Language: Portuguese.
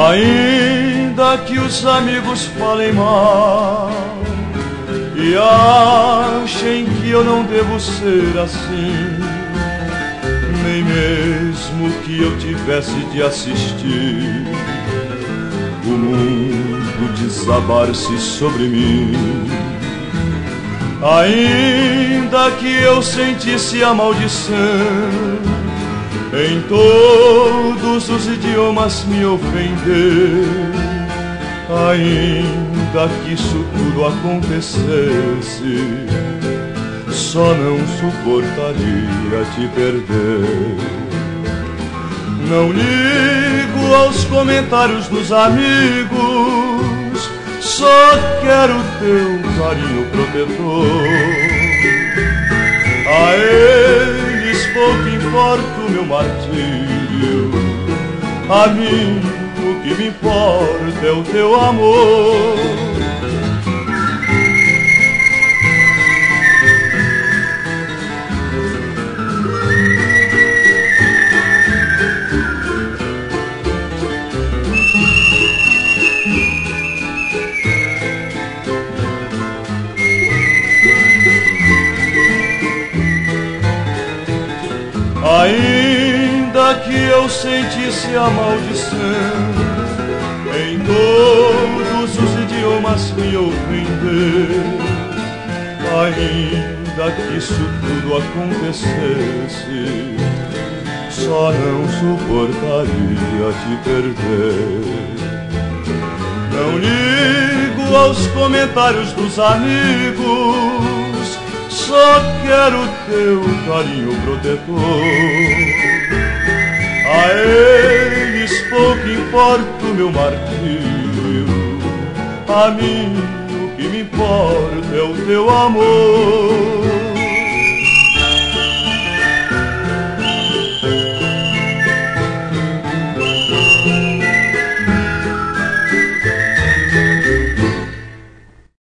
Ainda que os amigos falem mal e achem que eu não devo ser assim, nem mesmo que eu tivesse de assistir o mundo desabar-se sobre mim, ainda que eu sentisse a maldição em todos os idiomas me ofender, ainda que isso tudo acontecesse, só não suportaria te perder. Não ligo aos comentários dos amigos, só quero teu carinho protetor. A eles pouco importa o meu martírio, a mim o que me importa é o teu amor. Ainda que eu sentisse a maldição em todos os idiomas me ofender, ainda que isso tudo acontecesse, só não suportaria te perder. Não ligo aos comentários dos amigos, só quero teu carinho protetor. A eles pouco importa o meu martírio, a mim o que me importa é o teu amor.